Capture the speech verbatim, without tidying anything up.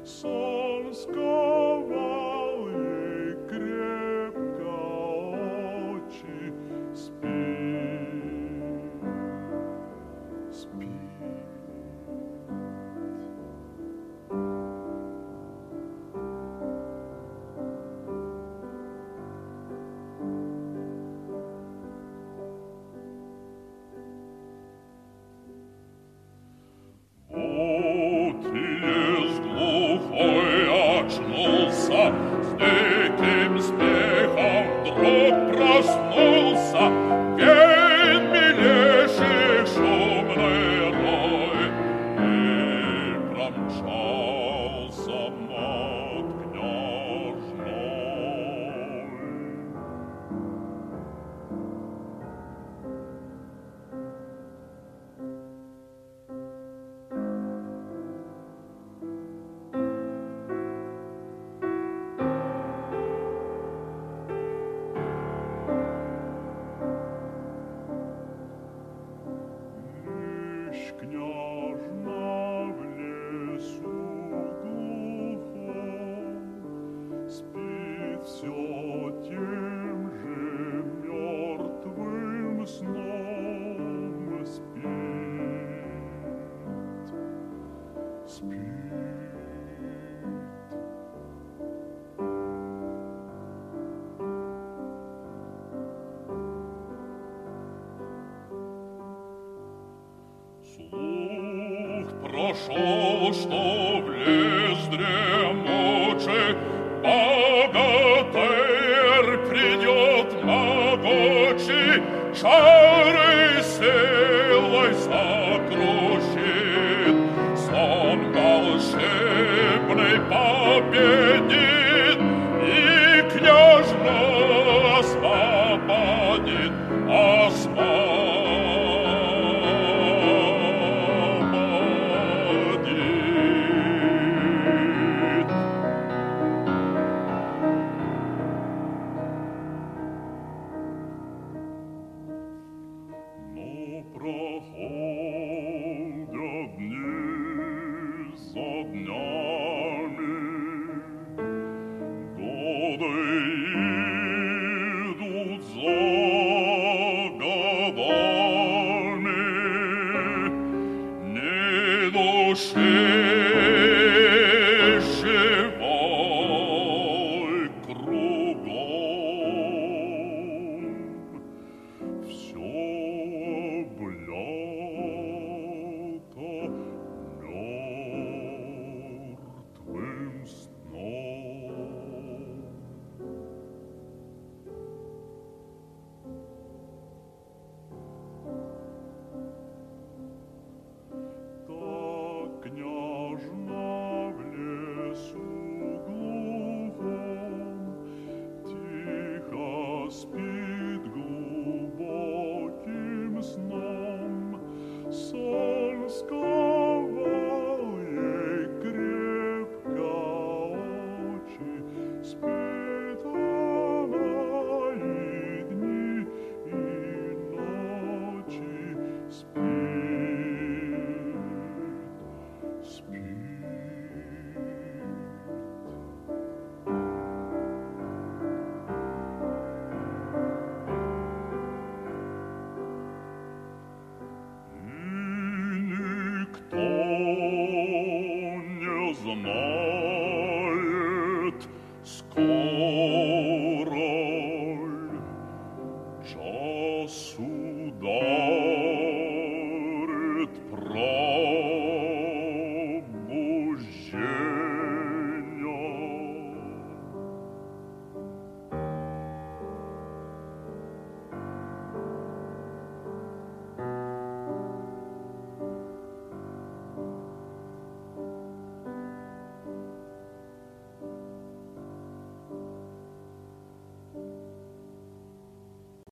сон сковал ей крепко очи. Спи, спи. С диким смехом вдруг проснулся вень милейших шумный рой и промчался над княжной. Княжна в лесу глухом спит все тем же мертвым сном. Спит, спит. Слух прошел, что в лес дремучий богатырь придет могучий, чары силой сокрушит, сон волшебный победит и княжну освободит, освободит. Проходят дни за днями, годы идут за годами, ни души живой кругом. Все мертвым сном. Так княжна в лесу глухом тихо спит глубоким сном. Сон сковал ей крепко очи. Спит она и дни, и ночи. Спит, спит. Никто не знает,